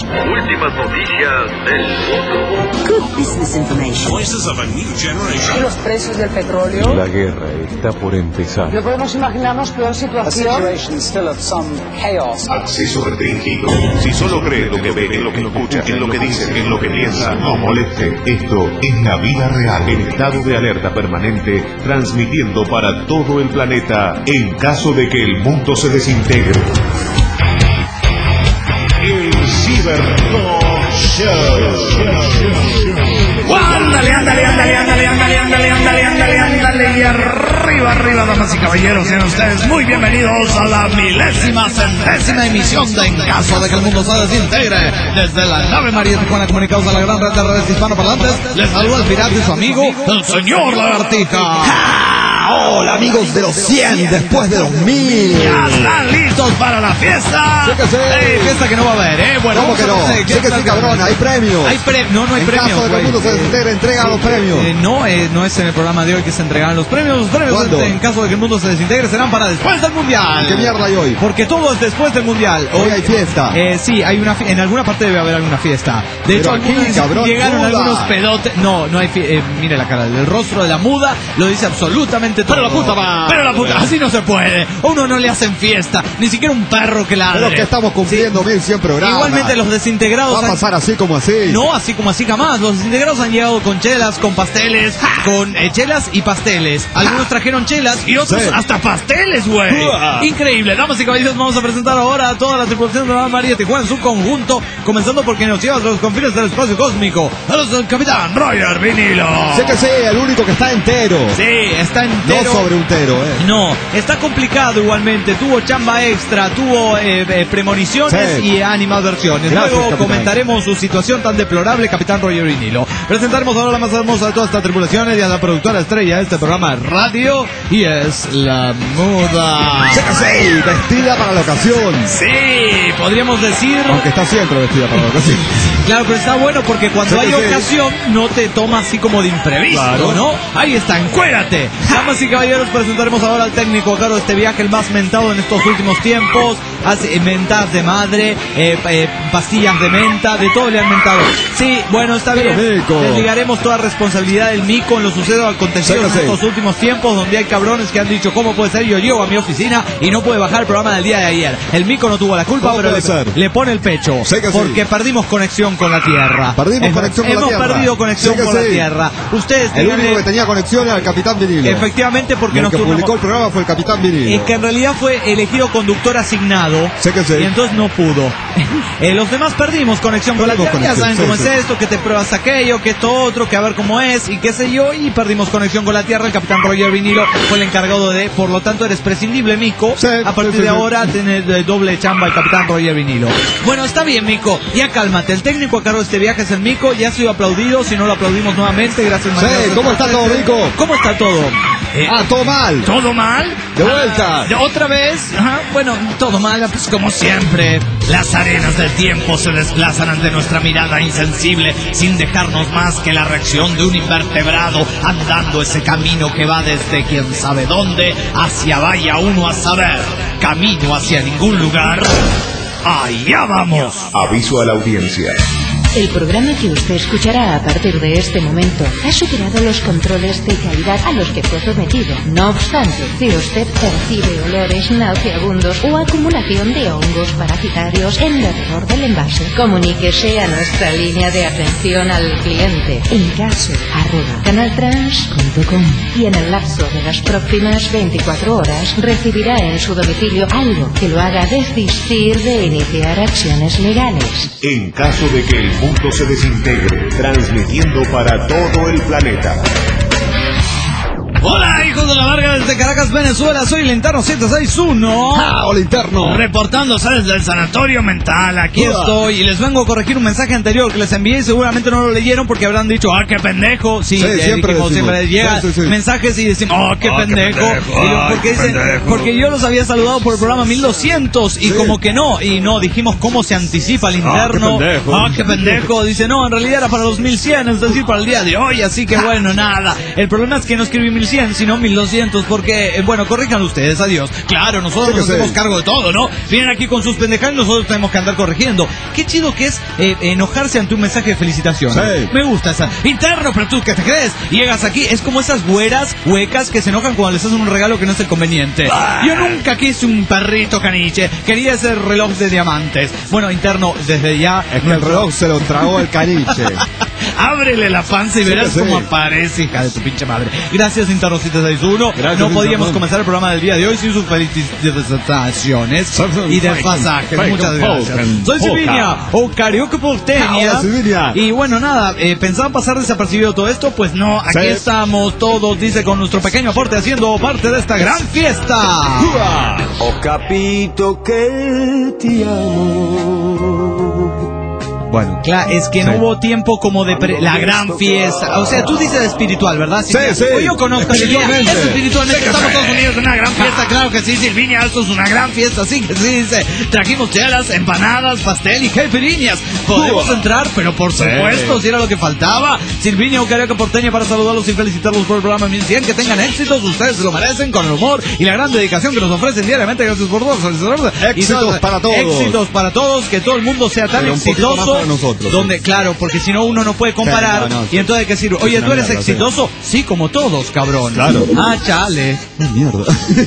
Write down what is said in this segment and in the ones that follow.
Últimas noticias del mundo. Good business information. Voices of a new generation. ¿Y los precios del petróleo? La guerra está por empezar. No podemos imaginarnos peor situación. Acceso restringido. Si solo cree lo que ve, en lo que escucha, en lo que dice, en lo que piensa, No moleste. Esto es la vida real. en estado de alerta permanente, transmitiendo para todo el planeta en caso de que el mundo se desintegre. El Cybertalk Show. Ándale, y arriba, damas y caballeros, sean ustedes muy bienvenidos a la 1,000ª emisión de En Caso de que el Mundo se Desintegre. Desde la nave María Tijuana, comunicados a la gran red de redes hispanoparlantes, les saluda el pirata y su amigo, el señor Lagartija. Hola amigos de los 100 después de los 1000. ¿Ya están listos para la fiesta? Sí que sí. Fiesta que no va a haber, Bueno, ¿Cómo que no? Sí que sí, cabrón, hay premios. No hay En premios, caso de que el mundo se desintegre, entrega los premios. No es en el programa de hoy que se entregarán los premios. Los premios, ¿cuándo? en caso de que el mundo se desintegre, serán para después del Mundial. ¿Qué mierda hay hoy? Porque todo es después del Mundial. Hoy hay fiesta. Sí, hay en alguna parte debe haber alguna fiesta. De Pero hecho, aquí, algunos cabrón, llegaron muda. algunos pedotes. No hay mire la cara, el rostro de la muda lo dice absolutamente todo. Pero la puta, así no se puede. A uno no le hacen fiesta, ni siquiera un perro que ladre. Pero que estamos cumpliendo 1100 programas. Igualmente los desintegrados va a pasar así como así. No, así como así jamás. Los desintegrados han llegado con chelas, con pasteles, con chelas y pasteles. Algunos trajeron chelas y otros hasta pasteles, güey. Increíble. Damas y caballeros, vamos a presentar ahora a toda la tripulación de la María Tijuana en su conjunto, comenzando porque nos lleva a los confines del espacio cósmico. A los del capitán Roger Vinilo. Sé que sí, el único que está entero. Sí, está entero. No sobreentero, No, está complicado igualmente. Tuvo chamba extra, tuvo premoniciones y animadversiones. Gracias, Luego capitán. comentaremos su situación tan deplorable, capitán Roger Vinilo. Presentaremos ahora la más hermosa de todas estas tripulaciones y a la productora estrella de este programa de radio, y es la muda. Sé que sí, vestida para la ocasión. Sí, podríamos decir. Aunque está siempre vestida para la ocasión. Claro, pero está bueno porque cuando Sí, hay sí. ocasión no te toma así como de imprevisto, Claro. ¿no? Ahí está, encuérate. Damas y caballeros, presentaremos ahora al técnico a cargo de este viaje, el más mentado en estos últimos tiempos. Hace mentas de madre, pastillas de menta, de todo le han mentado. Sí, bueno, está bien. Mico. Desligaremos toda responsabilidad del mico en los sucesos acontecidos Sí, en estos últimos tiempos, donde hay cabrones que han dicho, ¿cómo puede ser? Yo llego a mi oficina y no puede bajar el programa del día de ayer. El mico no tuvo la culpa, ¿Cómo pero puede ser? le pone el pecho. Sí que sí. Porque perdimos conexión con la Tierra. Perdimos conexión con la Tierra. Hemos perdido conexión Sí que con la sí. Tierra. Ustedes El díganle- único que tenía conexión era el capitán Vinilo. Efectivamente, porque Y el nos que turnamos- publicó el programa fue el capitán Vinilo. Es que en realidad fue elegido conductor asignado. Sé que sí. Y entonces no pudo. Los demás perdimos conexión con la Perdimos Tierra. Ya saben conexión, cómo sí, es sí. esto, que te pruebas aquello, que esto otro, que a ver cómo es, y qué sé yo, y perdimos conexión con la Tierra. El capitán Roger Vinilo fue el encargado de, por lo tanto eres prescindible, Mico. Sí, a partir sí, sí, de sí. ahora tenés doble chamba el capitán Roger Vinilo. Bueno, está bien, Mico, ya cálmate. El técnico a cargo de este viaje es el Mico, ya ha sido aplaudido, si no lo aplaudimos nuevamente, gracias Sí, ¿cómo está todo, Mico? ¿Cómo está todo? Todo mal. ¿Todo mal? De vuelta. ¿Otra vez? Ajá, bueno, todo mal, pues como siempre. Las arenas del tiempo se desplazan ante nuestra mirada insensible, sin dejarnos más que la reacción de un invertebrado andando ese camino que va desde quién sabe dónde hacia vaya uno a saber. Camino hacia ningún lugar. ¡Allá vamos! Aviso a la audiencia. El programa que usted escuchará a partir de este momento ha superado los controles de calidad a los que fue sometido. No obstante, si usted percibe olores nauseabundos o acumulación de hongos parasitarios en el alrededor del envase, comuníquese a nuestra línea de atención al cliente encaso@canaltrans.com y en el lapso de las próximas 24 horas recibirá en su domicilio algo que lo haga desistir de iniciar acciones legales. En caso de que el mundo se desintegre, transmitiendo para todo el planeta. Hola, hijos de la Varga, desde Caracas, Venezuela. Soy el Interno 761. Hola, Interno. Reportándose desde el sanatorio mental. Aquí estoy y les vengo a corregir un mensaje anterior que les envié y seguramente no lo leyeron porque habrán dicho, qué pendejo. Sí, siempre decimos. siempre llega Sí. mensajes y decimos, qué pendejo. Porque yo los había saludado por el programa 1200 y como que no. Y no, dijimos cómo se anticipa el interno. Qué pendejo. Dice, no, en realidad era para los 1100, es decir, para el día de hoy. Así que bueno, nada. El problema es que no escribí 1100, sino 1100. lo siento, porque, bueno, corrijan ustedes, adiós. Claro, nosotros nos hacemos cargo de todo, ¿no? Vienen aquí con sus pendejadas y nosotros tenemos que andar corrigiendo. Qué chido que es enojarse ante un mensaje de felicitación. Sí. Me gusta esa. Interno, pero tú, ¿qué te crees? Llegas aquí, es como esas güeras huecas que se enojan cuando les hacen un regalo que no es el conveniente. Yo nunca quise un perrito caniche, quería ese reloj de diamantes. Bueno, interno, desde ya... Es que el reloj se lo tragó el caniche. Ábrele la panza y verás cómo aparece, hija de tu pinche madre. Gracias, Interno 761. No podíamos comenzar el programa del día de hoy sin sus felicitaciones y desfasajes. Muchas gracias. Soy Silvinia, o Carioca Porteña. Hola, Silvinia. Y bueno, nada, ¿pensaban pasar desapercibido todo esto? Pues no, aquí estamos todos, dice, con nuestro pequeño aporte, haciendo parte de esta gran fiesta. Ho capito che ti amo. Bueno, claro, es que no hubo tiempo como de la gran fiesta. O sea, tú dices espiritual, ¿verdad? Sí. Pues yo conozco espiritualmente. Es espiritualmente. Estamos todos unidos en una gran fiesta, claro que sí, Silvinia. Esto es una gran fiesta, sí que sí, dice. Trajimos chelas, empanadas, pastel y caipirinhas. Podemos entrar, pero por supuesto, si era lo que faltaba. Silvinia, o Carioca Porteña, para saludarlos y felicitarlos por el programa 1100. Que tengan éxitos, ustedes se lo merecen, con el humor y la gran dedicación que nos ofrecen diariamente. Gracias por todos. Éxitos para todos. Éxitos para todos, que todo el mundo sea tan exitoso. Nosotros. Donde, claro, porque si no uno no puede comparar. Y entonces hay que decir, oye, ¿tú eres exitoso? Sí, como todos, cabrón. Claro. Ah, chale. Mierda.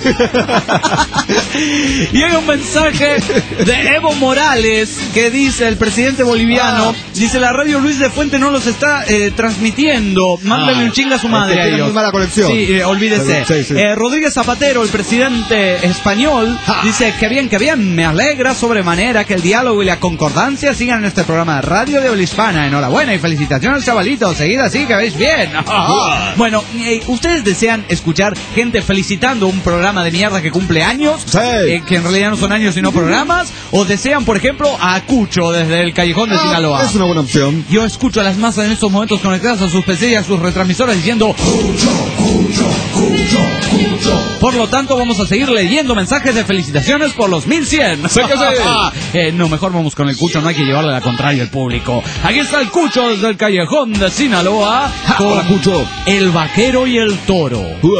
Llega un mensaje de Evo Morales que dice, el presidente boliviano, dice, la radio Luis de Fuente no los está transmitiendo. Mándale un chinga a su madre a ellos. Muy mala conexión. Sí, olvídese. Sí. Rodríguez Zapatero, el presidente español, dice, que bien, me alegra sobremanera que el diálogo y la concordancia sigan en este programa de radio de Habla Hispana. Enhorabuena y felicitaciones, chavalitos. Seguid así, que veis bien. Bueno, ¿ustedes desean escuchar gente felicitando un programa de mierda que cumple años? Sí. Que en realidad no son años sino programas. ¿O desean, por ejemplo, a Cucho desde el Callejón de Sinaloa? Es una buena opción. Yo escucho a las masas en estos momentos conectadas a sus PC y a sus retransmisoras diciendo Cucho. Por lo tanto, vamos a seguir leyendo mensajes de felicitaciones por los 1100. No, mejor vamos con el Cucho, no hay que llevarle la contraria al público. Aquí está el Cucho desde el Callejón de Sinaloa con Cucho, el vaquero y el toro.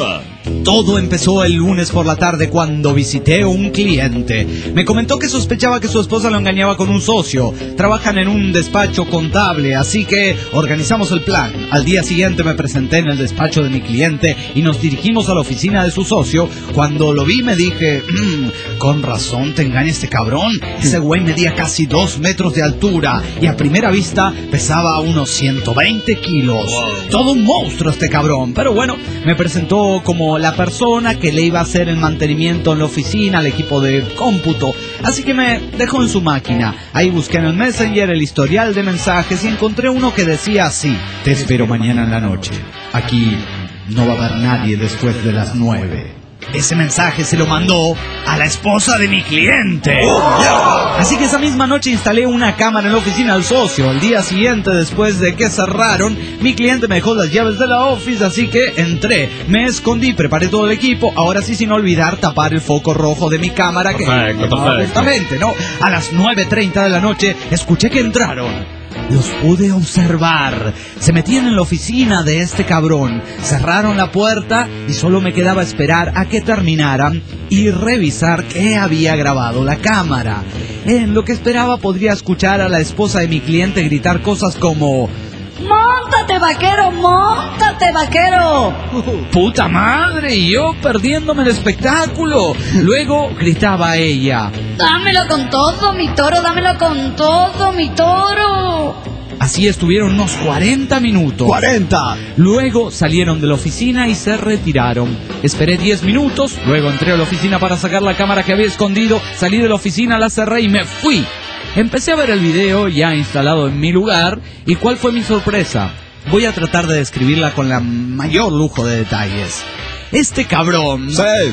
Todo empezó el lunes por la tarde cuando visité a un cliente. Me comentó que sospechaba que su esposa lo engañaba con un socio. Trabajan en un despacho contable, así que organizamos el plan. Al día siguiente me presenté en el despacho de mi cliente y nos dirigimos a la oficina de su socio. Cuando lo vi me dije, con razón te engaña este cabrón. Ese güey medía casi 2 metros de altura y a primera vista pesaba unos 120 kilos. Todo un monstruo este cabrón. Pero bueno, me presentó como la persona que le iba a hacer el mantenimiento en la oficina, al equipo de cómputo. Así que me dejó en su máquina. Ahí busqué en el Messenger el historial de mensajes y encontré uno que decía así: te espero mañana en la noche. Aquí no va a haber nadie después de las 9. Ese mensaje se lo mandó a la esposa de mi cliente. Así que esa misma noche instalé una cámara en la oficina del socio. El día siguiente, después de que cerraron, mi cliente me dejó las llaves de la office, así que entré, me escondí, preparé todo el equipo. Ahora sí, sin olvidar tapar el foco rojo de mi cámara. Perfecto. Justamente, ¿no? A las 9:30 de la noche escuché que entraron. Los pude observar. Se metían en la oficina de este cabrón, cerraron la puerta y solo me quedaba esperar a que terminaran y revisar qué había grabado la cámara. En lo que esperaba podría escuchar a la esposa de mi cliente gritar cosas como: ¡móntate, vaquero! ¡Móntate, vaquero! ¡Puta madre! Y yo perdiéndome el espectáculo. Luego gritaba ella: ¡dámelo con todo, mi toro! ¡Dámelo con todo, mi toro! Así estuvieron unos 40 minutos. ¡40! Luego salieron de la oficina y se retiraron. Esperé 10 minutos, luego entré a la oficina para sacar la cámara que había escondido, salí de la oficina, la cerré y me fui. Empecé a ver el video ya instalado en mi lugar, y ¿cuál fue mi sorpresa? Voy a tratar de describirla con la mayor lujo de detalles. Este cabrón,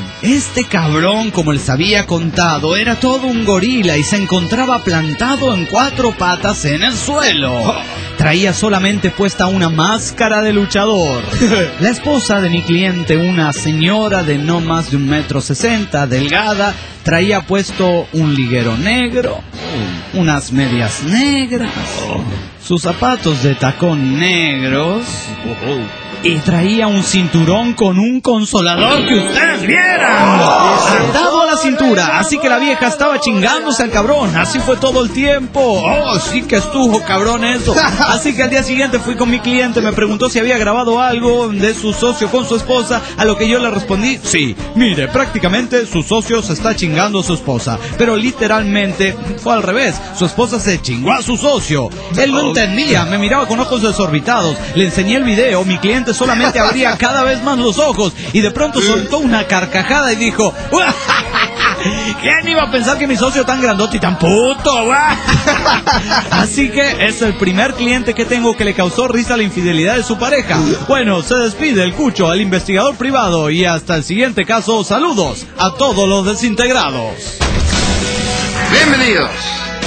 como les había contado, era todo un gorila y se encontraba plantado en 4 patas en el suelo. Traía solamente puesta una máscara de luchador. La esposa de mi cliente, una señora de no más de 1,60 m, delgada, traía puesto un liguero negro, unas medias negras, sus zapatos de tacón negros y traía un cinturón con un consolador que ustedes vieran, atado a la cintura. Así que la vieja estaba chingándose al cabrón. Así fue todo el tiempo. Oh, sí que estuvo cabrón eso. Así que al día siguiente fui con mi cliente, me preguntó si había grabado algo de su socio con su esposa, a lo que yo le respondí, sí, mire, prácticamente su socio se está chingando a su esposa, pero literalmente fue al revés, su esposa se chingó a su socio. Él no entendía, me miraba con ojos desorbitados, le enseñé el video, mi cliente solamente abría cada vez más los ojos y de pronto soltó una carcajada y dijo, ¿quién iba a pensar que mi socio tan grandote y tan puto? Así que es el primer cliente que tengo que le causó risa la infidelidad de su pareja. Bueno, se despide el Cucho, el investigador privado, y hasta el siguiente caso, saludos a todos los desintegrados. Bienvenidos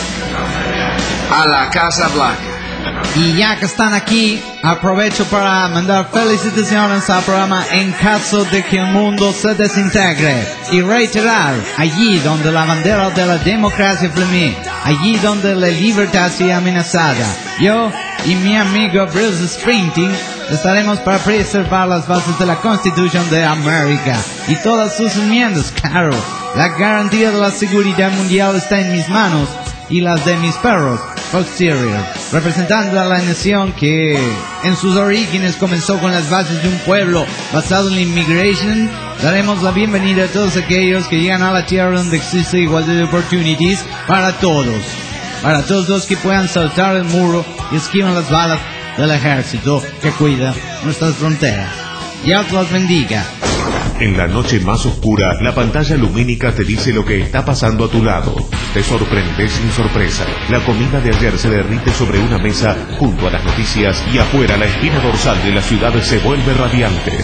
a la Casa Blanca. Y ya que están aquí, aprovecho para mandar felicitaciones al programa en caso de que el mundo se desintegre. Y reiterar, allí donde la bandera de la democracia flamee, allí donde la libertad sea amenazada, yo y mi amigo Bruce Springsteen estaremos para preservar las bases de la Constitución de América y todas sus enmiendas, claro. La garantía de la seguridad mundial está en mis manos y las de mis perros, Fox Terrier, representando a la nación que en sus orígenes comenzó con las bases de un pueblo basado en la inmigración. Daremos la bienvenida a todos aquellos que llegan a la tierra donde existe igualdad de opportunities para todos los que puedan saltar el muro y esquivan las balas del ejército que cuida nuestras fronteras. Dios los bendiga. En la noche más oscura, la pantalla lumínica te dice lo que está pasando a tu lado. Te sorprendes sin sorpresa. La comida de ayer se derrite sobre una mesa junto a las noticias y afuera la espina dorsal de la ciudad se vuelve radiante.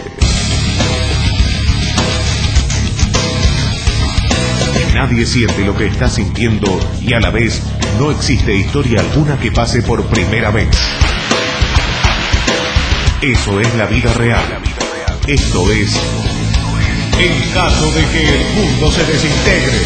Nadie siente lo que está sintiendo y a la vez no existe historia alguna que pase por primera vez. Eso es la vida real. Esto es en caso de que el mundo se desintegre.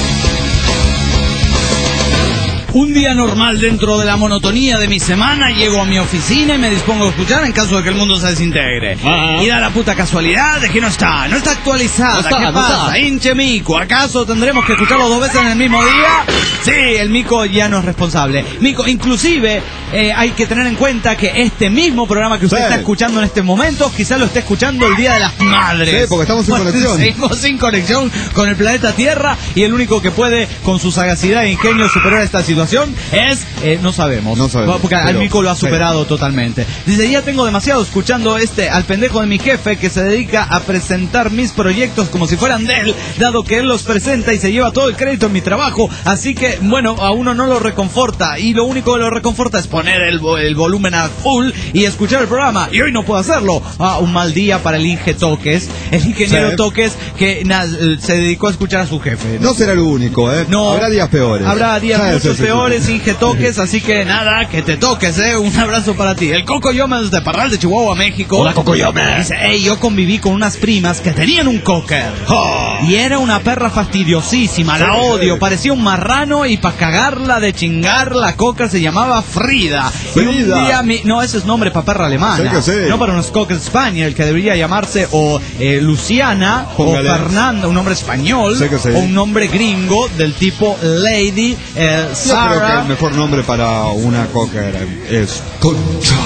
Un día normal dentro de la monotonía de mi semana, llego a mi oficina y me dispongo a escuchar en caso de que el mundo se desintegre. Y da la puta casualidad de que no está actualizada. ¿Qué pasa? Hinche mico, ¿acaso tendremos que escucharlo 2 veces en el mismo día? Sí, el mico ya no es responsable. Mico, inclusive, hay que tener en cuenta que este mismo programa que usted está escuchando en este momento, quizás lo esté escuchando el Día de las Madres. Sí, porque estamos sin conexión. Seguimos sin conexión con el planeta Tierra y el único que puede, con su sagacidad e ingenio, superar esta situación es, no sabemos, porque al Mico lo ha superado totalmente. Dice, ya tengo demasiado escuchando al pendejo de mi jefe que se dedica a presentar mis proyectos como si fueran de él, dado que él los presenta y se lleva todo el crédito en mi trabajo, así que, bueno, a uno no lo reconforta, y lo único que lo reconforta es poner el volumen a full y escuchar el programa, y hoy no puedo hacerlo. Un mal día para el Inge Toques, el ingeniero Toques, que se dedicó a escuchar a su jefe. No será el único, No, habrá días peores. Habrá días mucho peores, Inge Toques, así que nada, que te toques, un abrazo para ti. El Coco Yome desde Parral de Chihuahua, México. Hola, Coco Yome. Dice, yo conviví con unas primas que tenían un cocker. Y era una perra fastidiosísima, la odio, parecía un marrano y para cagarla de chingar, la cocker se llamaba Frida. Y un día, no, ese es nombre para perra alemana. No para unos cocker spaniel, que debería llamarse o Luciana, Póngale. o Fernanda, un nombre español, o un nombre gringo del tipo Lady Sarah. Yo creo que el mejor nombre para una cocker es Concha.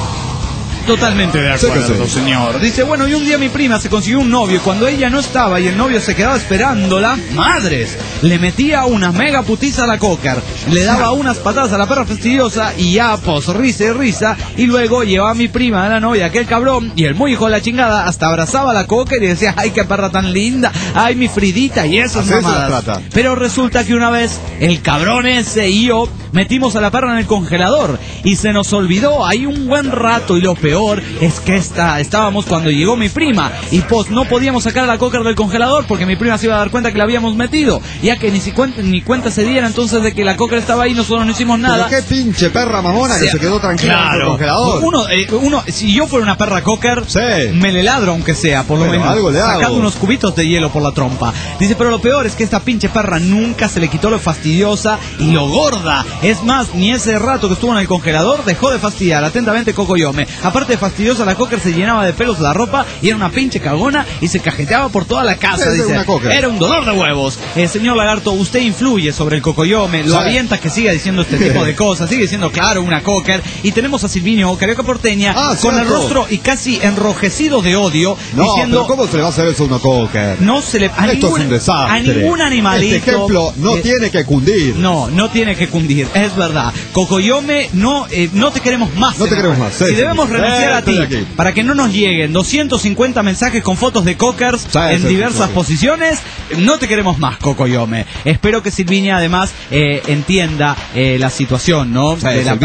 Totalmente de acuerdo, señor. Dice, bueno, y un día mi prima se consiguió un novio y cuando ella no estaba y el novio se quedaba esperándola, madres, le metía una mega putiza a la cocker, le daba unas patadas a la perra fastidiosa y ya, pues, risa y risa, y luego llevaba a mi prima a la novia, aquel cabrón, y el muy hijo de la chingada hasta abrazaba a la cocker y decía, ay, qué perra tan linda, ay, mi Fridita, y esas mamadas. Pero resulta que una vez, el cabrón ese y yo metimos a la perra en el congelador y se nos olvidó ahí un buen rato, y lo peor es que estábamos cuando llegó mi prima y pues no podíamos sacar a la cocker del congelador porque mi prima se iba a dar cuenta que la habíamos metido, ya que ni cuenta se diera entonces de que la cocker estaba ahí, nosotros no hicimos nada. Pero qué pinche perra mamona que se quedó tranquila en el congelador. Uno, si yo fuera una perra cocker, me le ladro aunque sea, por lo menos, sacando unos cubitos de hielo por la trompa. Dice, pero lo peor es que esta pinche perra nunca se le quitó lo fastidiosa y lo gorda Es más, ni ese rato que estuvo en el congelador dejó de fastidiar. Atentamente, Cocoyome. Aparte de fastidiosa, la cocker se llenaba de pelos la ropa y era una pinche cagona y se cajeteaba por toda la casa, dice. Era un dolor de huevos. Señor Lagarto, usted influye sobre el Cocoyome, lo avienta que siga diciendo este tipo de cosas, sigue diciendo, claro, una cocker. Y tenemos a Silvinio, Carioca Porteña, con el rostro y casi enrojecido de odio, diciendo... pero ¿cómo se le va a hacer eso a una cocker? No se le... Esto es un desastre. A ningún animalito... Este ejemplo no tiene que cundir. No tiene que cundir, es verdad. Cocoyome, no te queremos más. No te queremos más. Si debemos renunciar a ti, para que no nos lleguen 250 mensajes con fotos de cockers en diversas posiciones, no te queremos más, Cocoyome. Espero que Silvinia además entienda la situación, ¿no?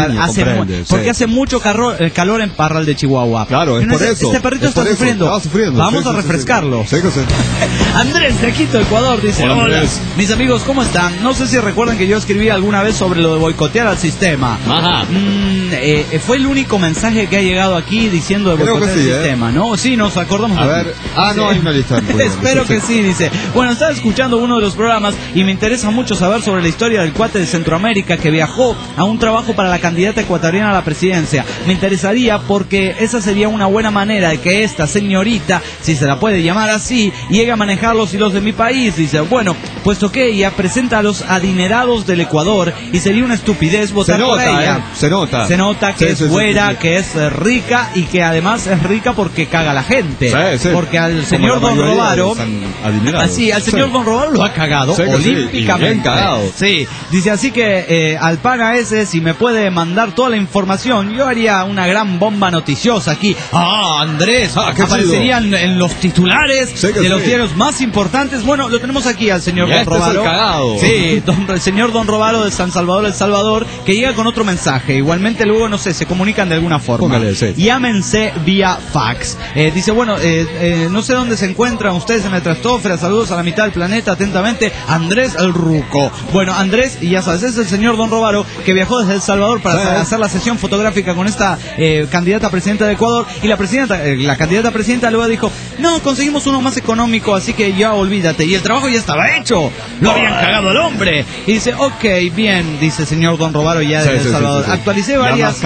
Porque hace mucho calor en Parral de Chihuahua. Claro, es por eso. Este perrito está sufriendo. Vamos a refrescarlo. Andrés de Quito, Ecuador, dice: hola, mis amigos, ¿cómo están? No sé si recuerdan que yo escribí alguna vez sobre lo de boicotear al sistema. Ajá. Fue el único mensaje que ha llegado aquí diciendo de boicotear el sistema, ¿no? Sí, nos acordamos. A ver, no hay una lista. Espero que sí, dice. Bueno, estaba escuchando uno de los programas y me interesa mucho saber sobre la historia del cuate de Centroamérica que viajó a un trabajo para la candidata ecuatoriana a la presidencia. Me interesaría porque esa sería una buena manera de que esta señorita, si se la puede llamar así, llegue a manejar los hilos de mi país. Dice, bueno, puesto que ella presenta a los adinerados del Ecuador y sería una estupidez votar por ella. Se nota que es güera, que es rica y que además es rica porque caga a la gente. Porque al señor Don Robaro, al señor Don Robaro lo ha cagado olímpicamente. Bien cagado. Sí, dice, así que al pana ese, si me puede mandar toda la información, yo haría una gran bomba noticiosa aquí. Andrés, aparecerían en los titulares de los diarios más importantes. Bueno, lo tenemos aquí al señor Don Robaro. Sí, el señor Don Robaro de San Salvador, El Salvador, que llega con otro mensaje. Igualmente luego, no sé, se comunican de alguna forma. Llámense vía fax. Dice, bueno, no sé dónde se encuentran ustedes en la estratosfera. Saludos a la mitad del planeta. Atentamente, Andrés el Ruco. Bueno, Andrés, y ya sabes, es el señor Don Robaro que viajó desde El Salvador para hacer la sesión fotográfica con esta candidata a presidenta de Ecuador. Y la candidata a presidenta luego dijo, no, conseguimos uno más económico, así que ya olvídate. Y el trabajo ya estaba hecho. Lo habían cagado al hombre. Y dice, ok, bien, dice el señor Don Robaro ya de El Salvador. Actualicé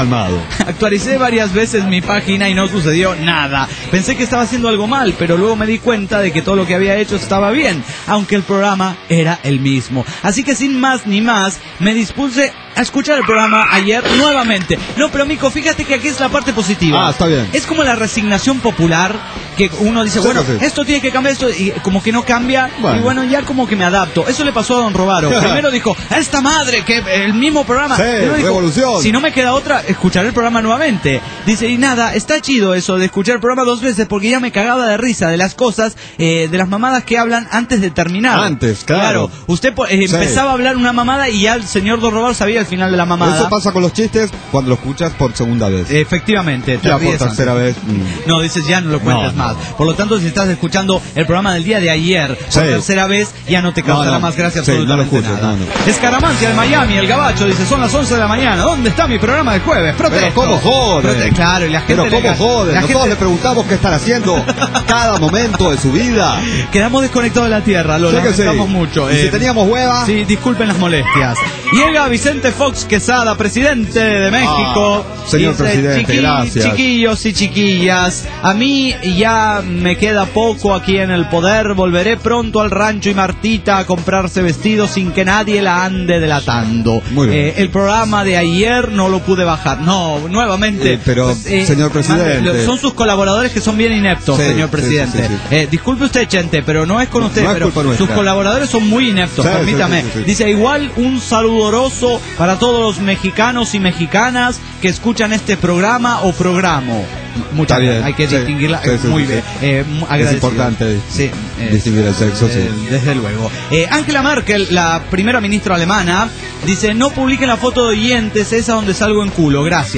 varias veces mi página y no sucedió nada. Pensé que estaba haciendo algo mal, pero luego me di cuenta de que todo lo que había hecho estaba bien, aunque el programa era el mismo. Así que sin más ni más, me dispuse a escuchar el programa ayer nuevamente. No, pero Mico, fíjate que aquí es la parte positiva. Está bien. Es como la resignación popular, que uno dice, esto tiene que cambiar, esto, y como que no cambia, y bueno, ya como que me adapto. Eso le pasó a Don Robaro. Primero dijo, a esta madre, que el mismo programa. Dijo, revolución. Si no me queda otra, escucharé el programa nuevamente. Dice, y nada, está chido eso de escuchar el programa 2 veces, porque ya me cagaba de risa de las cosas, de las mamadas que hablan antes de terminar. Antes, claro. Usted empezaba a hablar una mamada y ya el señor Don Robaro sabía el final de la mamada. Eso pasa con los chistes cuando lo escuchas por segunda vez. Efectivamente. Ya por tercera vez. No, dices, ya no lo cuentas más. Por lo tanto, si estás escuchando el programa del día de ayer por tercera vez, ya no te causará más gracia absolutamente nada. Escaramancia, el Miami, el Gabacho, dice, son las 11 de la mañana. ¿Dónde está mi programa de jueves? Protesto. Pero ¿cómo joden? Claro, y la gente... Pero ¿cómo joden? Nosotros le preguntamos qué están haciendo cada momento de su vida. Quedamos desconectados de la tierra, lo lamentamos mucho. Y si teníamos hueva... Sí, disculpen las molestias. Llega Vicente Fox Quesada, presidente de México. Señor presidente, gracias. Chiquillos y chiquillas, a mí ya me queda poco aquí en el poder. Volveré pronto al rancho y Martita a comprarse vestidos sin que nadie la ande delatando. Muy bien. El programa de ayer no lo pude bajar. No, nuevamente. Pero, señor presidente... Son sus colaboradores que son bien ineptos, señor presidente. Disculpe usted, Chente, pero no es con usted, pero sus colaboradores son muy ineptos, permítame. Dice, igual un saludoroso para todos los mexicanos y mexicanas que escuchan este programa o programa. Muchas gracias. Hay que distinguirla muy bien. Es importante distinguir el sexo. Desde luego. Angela Merkel, la primera ministra alemana, dice, no publiquen la foto de oyentes, esa donde salgo en culo, gracias.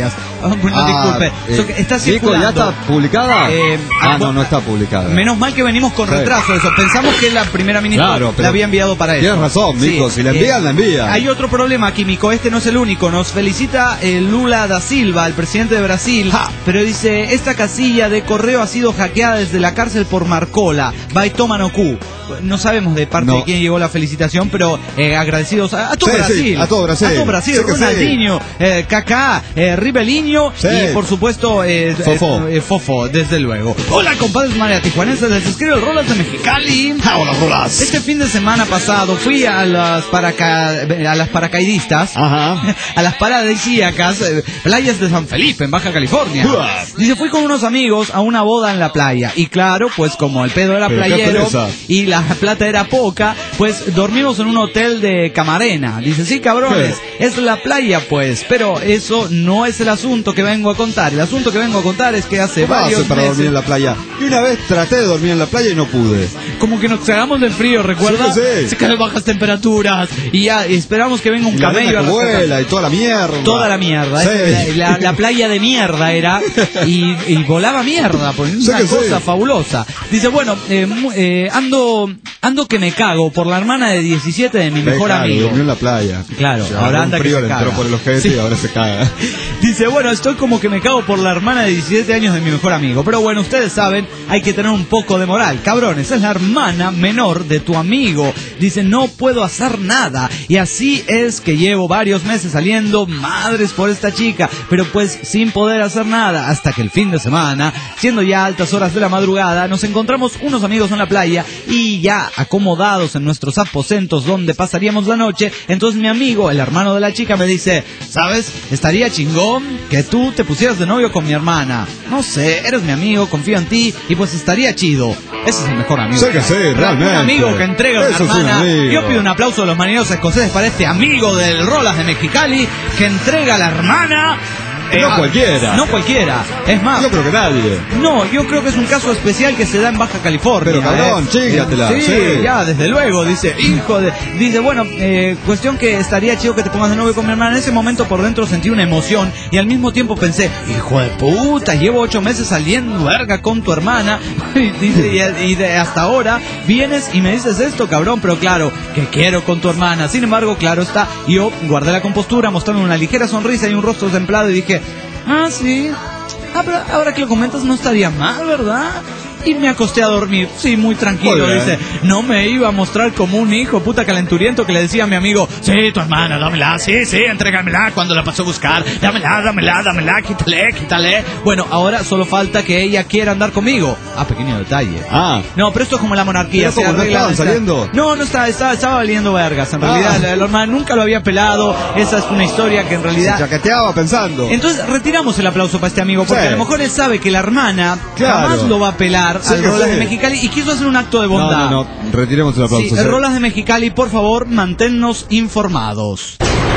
disculpe. Está Nico, ¿ya está publicada? No está publicada. Menos mal que venimos con retraso eso. Pensamos que la primera ministra la había enviado para eso. Tienes razón, Nico. Si la envían, la envían. Hay otro problema, Químico. Este no es el único. Nos felicita Lula da Silva, el presidente de Brasil. Pero dice, esta casilla de correo ha sido hackeada desde la cárcel por Marcola. Baitómano Q. No sabemos de parte de quién llegó la felicitación, pero agradecidos a todo Brasil. A todo Brasil. A todo Brasil. Ronaldinho, Kaká, Ribeliño y por supuesto Fofo, desde luego. Hola, compadres María Tijuanenses, les escribo el Rolas de Mexicali. Hola, Rolas. Este fin de semana pasado fui a las paracaidistas, a las paradisíacas playas de San Felipe, en Baja California. Dice, fui con unos amigos a una boda en la playa. Y claro, pues como el pedo era playero y la plata era poca, pues dormimos en un hotel de Camarena. Dice, sí, cabrones, es la playa pues, pero eso no es el asunto que vengo a contar. El asunto que vengo a contar es que hace varios meses... para dormir en la playa. Y una vez traté de dormir en la playa y no pude. Como que nos cagamos del frío, ¿recuerdas? Sí. Se caen bajas temperaturas y ya esperamos que venga un camello a vuela y toda la mierda. Toda la mierda. Sí. La playa de mierda era y volaba mierda, pues una cosa fabulosa. Dice, bueno, ando que me cago por la hermana de 17 de mi mejor amigo. Durmió en la playa. Claro, ahora anda frío, que se caga. entró por el ojete y ahora se caga. Dice, bueno, estoy como que me cago por la hermana de 17 años de mi mejor amigo. Pero bueno, ustedes saben, hay que tener un poco de moral. Cabrones, es la hermana menor de tu amigo. Dice, no puedo hacer nada. Y así es que llevo varios meses saliendo madres por esta chica, pero pues sin poder hacer nada. Hasta que el fin de semana, siendo ya altas horas de la madrugada, nos encontramos unos amigos en la playa y ya acomodados en nuestros aposentos donde pasaríamos la noche. Entonces mi amigo, el hermano de la chica, me dice, ¿sabes? Estaría chingón que tú te pusieras de novio con mi hermana. No sé, eres mi amigo, confío en ti y pues estaría chido. Ese es el mejor amigo. Sí que sí, realmente. Un amigo que entrega a una hermana. Yo pido un aplauso a los marineros escoceses para este amigo del Rolas de Mexicali que entrega a la hermana. No cualquiera. No cualquiera. Es más, yo creo que nadie. No, yo creo que es un caso especial que se da en Baja California. Pero cabrón, chingatela. Sí, ya, desde luego. Dice, dice, bueno, cuestión que estaría chido que te pongas de novio con mi hermana. En ese momento por dentro sentí una emoción y al mismo tiempo pensé, hijo de puta, llevo 8 meses saliendo verga con tu hermana. y de hasta ahora vienes y me dices esto, cabrón. Pero claro, que quiero con tu hermana. Sin embargo, claro está, yo guardé la compostura mostrando una ligera sonrisa y un rostro templado y dije, sí. Pero ahora que lo comentas no estaría mal, ¿verdad? Y me acosté a dormir, sí, muy tranquilo. Dice, no me iba a mostrar como un hijo puta calenturiento que le decía a mi amigo, sí, tu hermana, dámela, sí, entrégamela cuando la pasó a buscar, dámela, quítale. Bueno, ahora solo falta que ella quiera andar conmigo. Pequeño detalle. No, pero esto es como la monarquía. ¿Pero no estaban saliendo? No estaba valiendo vergas. En realidad, la hermana nunca lo había pelado. Esa es una historia que en realidad... Se chaqueteaba pensando. Entonces, retiramos el aplauso para este amigo, porque a lo mejor él sabe que la hermana jamás lo va a pelar al Rolas de Mexicali y quiso hacer un acto de bondad. No, retiremos el aplauso. Sí, el Rolas de Mexicali, por favor, manténnos informados.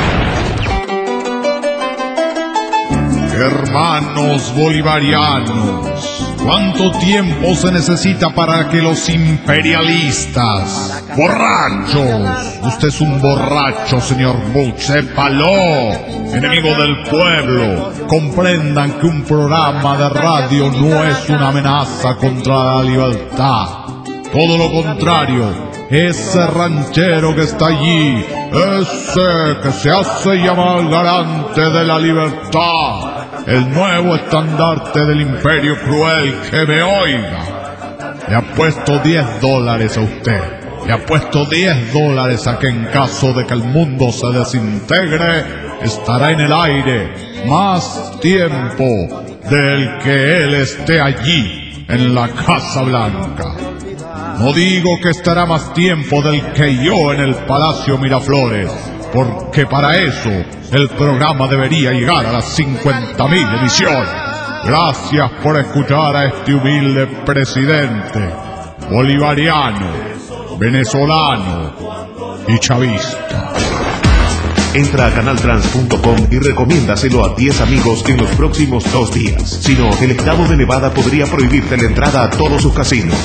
Hermanos bolivarianos, ¿cuánto tiempo se necesita para que los imperialistas, borrachos, usted es un borracho, señor Bush, sépalo, enemigo del pueblo, comprendan que un programa de radio no es una amenaza contra la libertad? Todo lo contrario, ese ranchero que está allí, ese que se hace llamar garante de la libertad, el nuevo estandarte del imperio cruel, que me oiga. Le apuesto $10 a usted. Le apuesto $10 a que en caso de que el mundo se desintegre, estará en el aire más tiempo del que él esté allí, en la Casa Blanca. No digo que estará más tiempo del que yo en el Palacio Miraflores, porque para eso el programa debería llegar a las 50.000 emisiones. Gracias por escuchar a este humilde presidente bolivariano, venezolano y chavista. Entra a canaltrans.com y recomiéndaselo a 10 amigos en los próximos 2 días. Si no, el estado de Nevada podría prohibirte la entrada a todos sus casinos.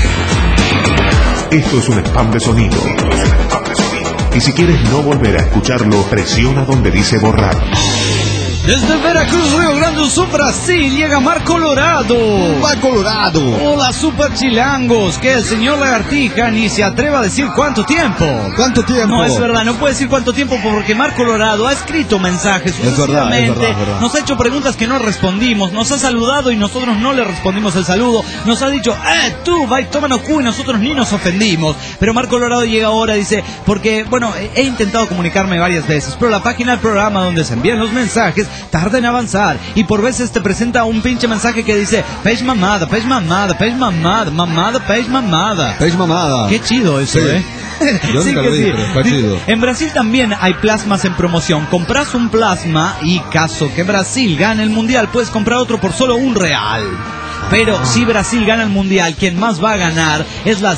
Esto es un spam de sonido. Y si quieres no volver a escucharlo, presiona donde dice borrar. Desde Veracruz, Río Grande do Sul, Brasil, llega Mar Colorado. Mar Colorado. Hola, super chilangos. Que el señor Lagartija ni se atreva a decir cuánto tiempo. ¿Cuánto tiempo? No, es verdad, no puede decir cuánto tiempo porque Mar Colorado ha escrito mensajes sucesivamente. Es verdad. Nos ha hecho preguntas que no respondimos. Nos ha saludado y nosotros no le respondimos el saludo. Nos ha dicho, tú, vai, tómanos cu, y nosotros ni nos ofendimos. Pero Mar Colorado llega ahora, dice, porque, bueno, he intentado comunicarme varias veces, pero la página del programa donde se envían los mensajes tarda en avanzar, y por veces te presenta un pinche mensaje que dice page mamada, page mamada, page mamada, mamada, page mamada. Page mamada. Qué chido eso, sí. Yo sí nunca que lo vi, sí. pero está chido. En Brasil también hay plasmas en promoción. Compras un plasma y caso que Brasil gane el mundial, puedes comprar otro por solo $1. Pero si Brasil gana el mundial, quien más va a ganar es la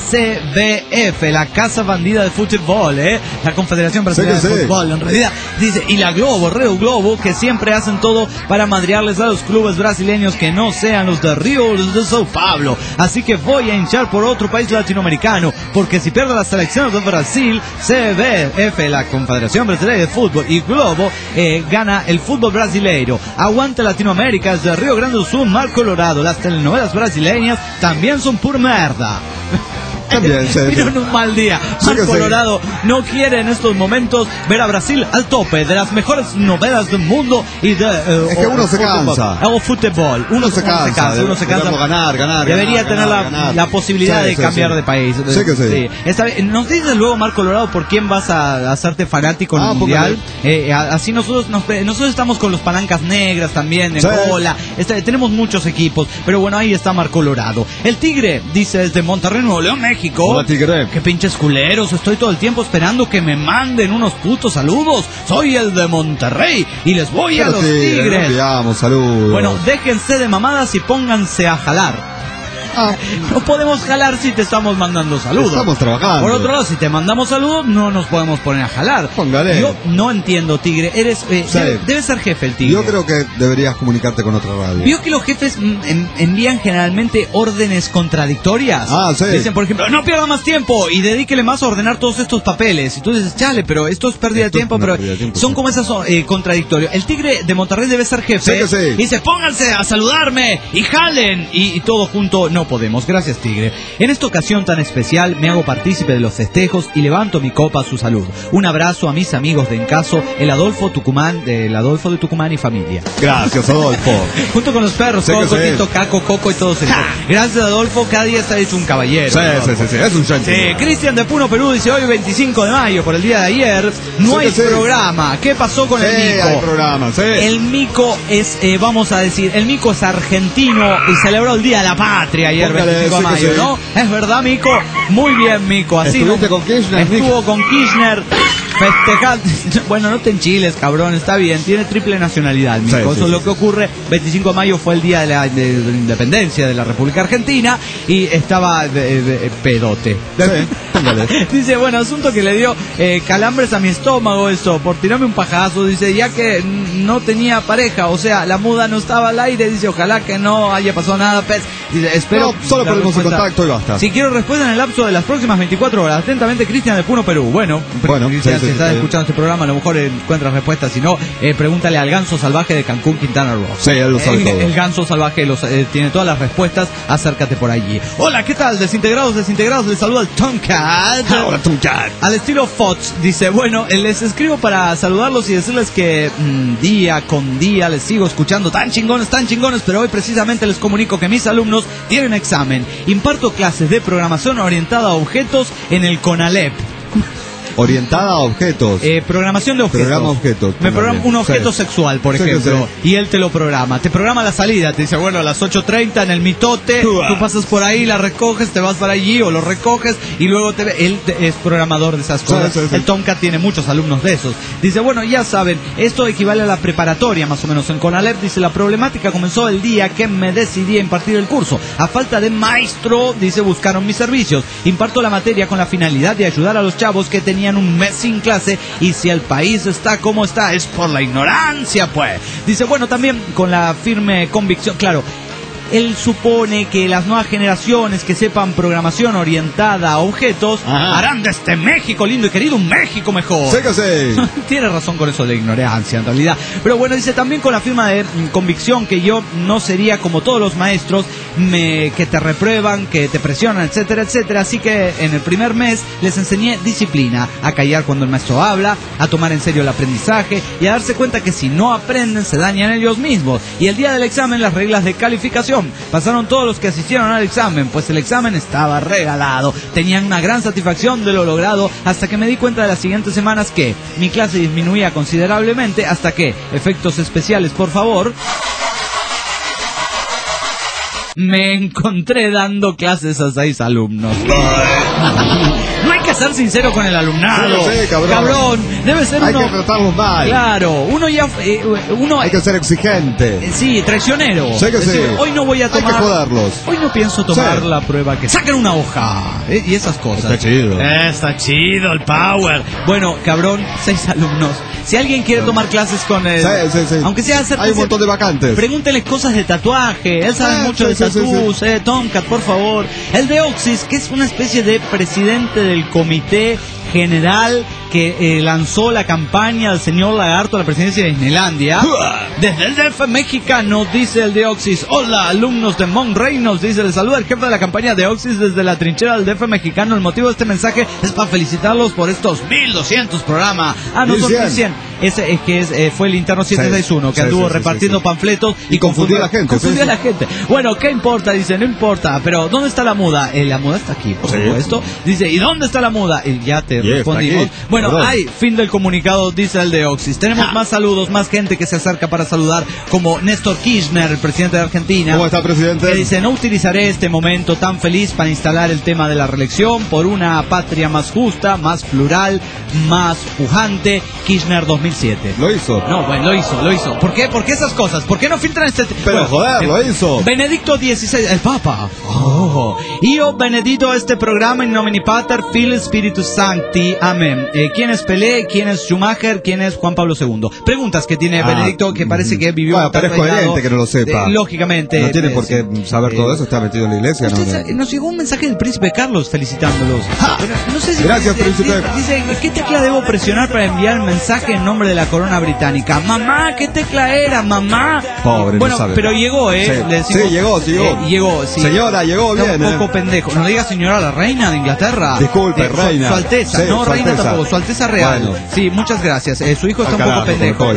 CBF, la Casa Bandida de Fútbol, la Confederación Brasileña de Fútbol, en realidad. Dice, y la Globo, Rio Globo, que siempre hacen todo para madrearles a los clubes brasileños que no sean los de Río o los de Sao Paulo. Así que voy a hinchar por otro país latinoamericano, porque si pierde la selección de Brasil, CBF, la Confederación Brasileña de Fútbol, y Globo, gana el fútbol brasileiro. Aguanta Latinoamérica, desde Río Grande do Sul, Mar Colorado. Las telenovelas brasileñas también son pura merda. También, sí, Pero en un mal día. Mar Colorado no quiere en estos momentos ver a Brasil al tope de las mejores novelas del mundo y de... es que uno se cansa. O fútbol. Uno se cansa. Ganar. Debería tener la posibilidad de cambiar de país. Sí que sí. Nos dices luego, Mar Colorado, por quién vas a hacerte fanático en el mundial. Así nosotros estamos con los palancas negras también, en bola. Tenemos muchos equipos, pero bueno, ahí está Mar Colorado. El Tigre dice desde Monterrey, Nuevo León, México. Hola, Tigre. Qué pinches culeros, estoy todo el tiempo esperando que me manden unos putos saludos. Soy el de Monterrey y les voy a los Tigres. Saludos. Bueno, déjense de mamadas y pónganse a jalar. No podemos jalar si te estamos mandando saludos. Estamos trabajando. Por otro lado, si te mandamos saludos, no nos podemos poner a jalar. Póngale. Yo no entiendo, Tigre. Debe ser jefe el Tigre. Yo creo que deberías comunicarte con otra radio. Vio que los jefes envían generalmente órdenes contradictorias. Sí. Dicen, por ejemplo, no pierda más tiempo y dedíquele más a ordenar todos estos papeles. Y tú dices, chale, pero esto es pérdida de tiempo. Pero son como esas contradictorios. El Tigre de Monterrey debe ser jefe. Sí. Y dice, pónganse a saludarme y jalen. Y todo junto no podemos. Gracias, Tigre. En esta ocasión tan especial me hago partícipe de los festejos y levanto mi copa a su salud. Un abrazo a mis amigos de Encaso, el Adolfo de Tucumán y familia. Gracias, Adolfo. Junto con los perros, Coco, Tito, Caco, Coco y todos ellos. Gracias, Adolfo, cada día está hecho un caballero. Sí, es un gentleman. Cristian de Puno, Perú, dice hoy 25 de mayo, por el día de ayer, no hay programa. ¿Qué pasó con el Mico? Hay programa, El Mico es, vamos a decir, el Mico es argentino y celebró el Día de la Patria ayer, 25 de mayo, ¿no? Es verdad, Mico. Muy bien, Mico. Así con Kirchner. Estuvo con Kirchner. Festejando. Bueno, no te enchiles, cabrón, está bien, tiene triple nacionalidad, Mico. Eso es lo que ocurre. 25 de mayo fue el día de la independencia de la República Argentina y estaba pedote. Dice, bueno, asunto que le dio calambres a mi estómago, eso, por tirarme un pajazo. Dice, ya que no tenía pareja, o sea, la muda no estaba al aire. Dice, ojalá que no haya pasado nada, pues. Dice, espero. No, solo ponemos en contacto y basta. Si quiero respuesta en el lapso de las próximas 24 horas. Atentamente, Cristian de Puno, Perú. Bueno, Cristian, si estás escuchando este programa, a lo mejor encuentras respuestas. Si no, pregúntale al ganso salvaje de Cancún, Quintana Roo. Sí, él lo sabe todo. El ganso salvaje tiene todas las respuestas. Acércate por allí. Hola, ¿qué tal? Desintegrados. Les saluda el Tomcat. Hola, Tomcat. Al estilo Fox. Dice, bueno, les escribo para saludarlos y decirles que día con día les sigo escuchando tan chingones, pero hoy precisamente les comunico que mis alumnos tienen examen. Imparto clases de programación orientada a objetos en el CONALEP. Orientada a objetos. Programación de objetos. Programa objetos. Me programa un objeto sexual, por ejemplo. Y él te lo programa. Te programa la salida. Te dice, bueno, a las 8:30 en el mitote. Tú pasas por ahí, la recoges, te vas para allí o lo recoges y luego él es programador de esas cosas. El Tomcat tiene muchos alumnos de esos. Dice, bueno, ya saben, esto equivale a la preparatoria más o menos en CONALEP. Dice, la problemática comenzó el día que me decidí a impartir el curso. A falta de maestro, dice, buscaron mis servicios. Imparto la materia con la finalidad de ayudar a los chavos que tenían un mes sin clase, y si el país está como está es por la ignorancia, pues. Dice, bueno, también con la firme convicción, claro, él supone que las nuevas generaciones que sepan programación orientada a objetos harán de este México lindo y querido un México mejor. Sí que sí. Tiene razón con eso de ignorancia en realidad. Pero bueno, dice también con la firma de convicción que yo no sería como todos los maestros que te reprueban, que te presionan, etcétera, etcétera. Así que en el primer mes les enseñé disciplina, a callar cuando el maestro habla, a tomar en serio el aprendizaje y a darse cuenta que si no aprenden se dañan ellos mismos. Y el día del examen las reglas de calificación. Pasaron todos los que asistieron al examen, pues el examen estaba regalado. Tenían una gran satisfacción de lo logrado hasta que me di cuenta de las siguientes semanas que mi clase disminuía considerablemente hasta que, efectos especiales por favor, me encontré dando clases a 6 alumnos. No hay que ser sincero con el alumnado. Sí, cabrón. Debe ser hay que tratarlos mal. Claro, uno ya... hay que ser exigente. Sí, traicionero. Sí que sí. Hoy no voy a tomar... Hay que joderlos. Hoy no pienso tomar la prueba que... ¡Saquen una hoja! Y esas cosas. Está chido. Está chido el power. Bueno, cabrón, 6 alumnos. Si alguien quiere tomar clases con él... Sí. Aunque sea hacer... Hay un montón de vacantes. Pregúntenle cosas de tatuaje. Él sabe mucho de tatús. Tomcat, por favor. El Deoxys, que es una especie de presidente del comité general que lanzó la campaña del señor Lagarto a la presidencia de Disneylandia. Desde el DF mexicano, dice el Deoxys. Hola, alumnos de Mount Reynolds, dice, le saluda el jefe de la campaña Deoxys desde la trinchera del DF mexicano. El motivo de este mensaje es para felicitarlos por estos 1200 programas. No son 1100. Ese es que fue el interno 761 que anduvo repartiendo panfletos y confundió a la gente. Confundió a la gente. Bueno, ¿qué importa? Dice, no importa. Pero ¿dónde está la muda? La muda está aquí, por supuesto. Dice, ¿y dónde está la muda? Ya te respondimos. Bueno, fin del comunicado, dice el Deoxys. Tenemos más saludos, más gente que se acerca para saludar, como Néstor Kirchner, el presidente de Argentina. ¿Cómo está, presidente? Que dice, no utilizaré este momento tan feliz para instalar el tema de la reelección por una patria más justa, más plural, más pujante. Kirchner 2007. Lo hizo. No, bueno, lo hizo. ¿Por qué? ¿Por qué esas cosas? ¿Por qué no filtran este tipo? Pero joder, lo hizo. Benedicto XVI, el Papa. Io benedito este programa in nomine Pater, Filii, Spiritus Sancti. Amén. ¿Quién es Pelé? ¿Quién es Schumacher? ¿Quién es Juan Pablo II? Preguntas que tiene Benedicto, que parece que vivió... Bueno, pero es coherente que no lo sepa. Lógicamente. No tiene por qué saber todo eso, está metido en la iglesia. Nos llegó un mensaje del príncipe Carlos felicitándolos. No sé si gracias, príncipe. Dice, ¿qué tecla debo presionar para enviar el mensaje en nombre de la corona británica? Mamá, ¿qué tecla era? Mamá. Pobre, bueno, no sabe. pero llegó, Sí, Le decimos, llegó. Sí. Señora, llegó bien. Está un poco pendejo. No le diga señora a la reina de Inglaterra. Disculpe, reina. Su Alteza, Sí, no su reina Alteza. tampoco, su Alteza real. Bueno. Sí, muchas gracias. Su hijo está un poco pendejo.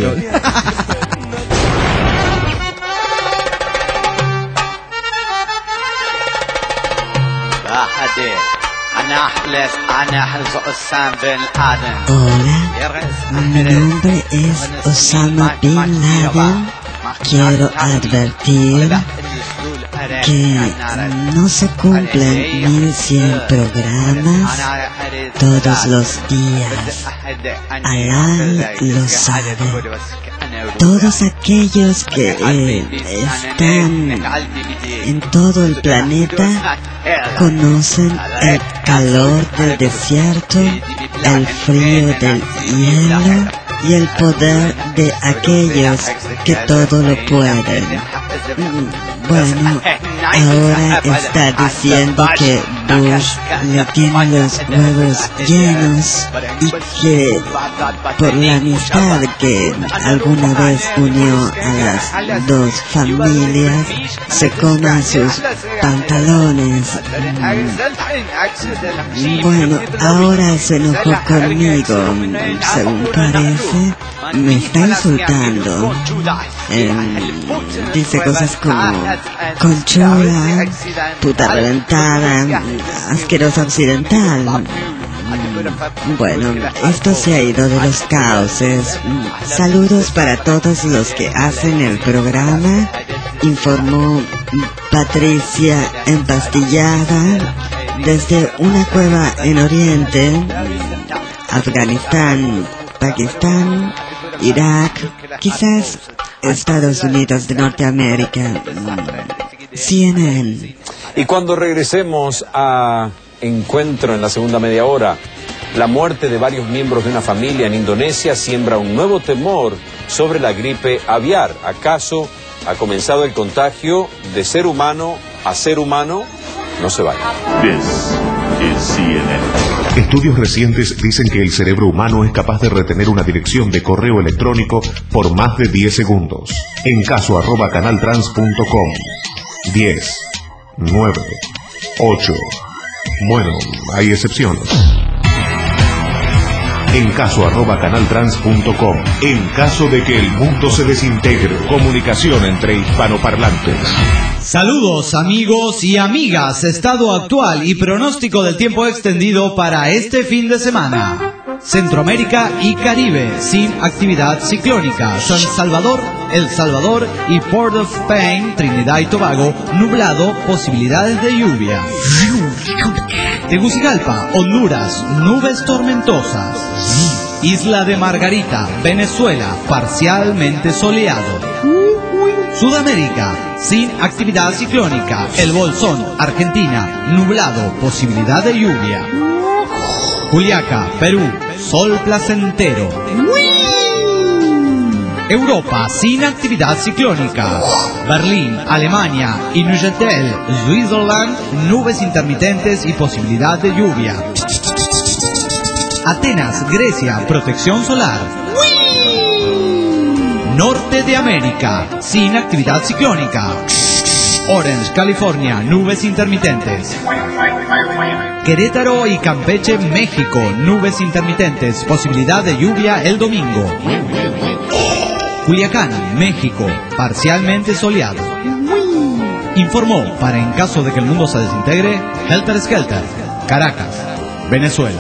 Hola, mi nombre es Osama Bin Laden. Quiero advertir que no se cumplen 1100 programas todos los días. Alá lo sabe. Todos aquellos que están en todo el planeta conocen el calor del desierto, el frío del hielo y el poder de aquellos que todo lo pueden. Bueno, ahora está diciendo que Bush le tiene los huevos llenos y que por la amistad que alguna vez unió a las dos familias se coma sus pantalones. Bueno, ahora se enojó conmigo, según parece, me está insultando. Dice cosas como conchuda, puta reventada, asquerosa occidental. Bueno, esto se ha ido de los cauces. Saludos para todos los que hacen el programa, informó Patricia Empastillada desde una cueva en Oriente, Afganistán, Pakistán, Irak, quizás Estados Unidos de Norteamérica. CNN. Y cuando regresemos a Encuentro en la segunda media hora, la muerte de varios miembros de una familia en Indonesia siembra un nuevo temor sobre la gripe aviar. ¿Acaso Ha comenzado el contagio de ser humano a ser humano. No se vaya. Estudios recientes dicen que el cerebro humano es capaz de retener una dirección de correo electrónico por más de 10 segundos. En caso @canaltrans.com. 10, 9, 8. Bueno, hay excepciones. En caso @canaltrans.com. En caso de que el mundo se desintegre. Comunicación entre hispanoparlantes. Saludos amigos y amigas, estado actual y pronóstico del tiempo extendido para este fin de semana. Centroamérica y Caribe, sin actividad ciclónica. San Salvador, El Salvador y Port of Spain, Trinidad y Tobago, nublado, posibilidades de lluvia. Tegucigalpa, Honduras, nubes tormentosas. Isla de Margarita, Venezuela, parcialmente soleado. Sudamérica, sin actividad ciclónica. El Bolsón, Argentina, nublado, posibilidad de lluvia. Juliaca, Perú, sol placentero. Europa, sin actividad ciclónica. Berlín, Alemania y Neuchâtel, Switzerland, nubes intermitentes y posibilidad de lluvia. Atenas, Grecia, protección solar. Norte de América, sin actividad ciclónica. Orange, California, nubes intermitentes. Querétaro y Campeche, México, nubes intermitentes, posibilidad de lluvia el domingo. Culiacán, México, parcialmente soleado. Informó, para en caso de que el mundo se desintegre, Helter Skelter, Caracas, Venezuela.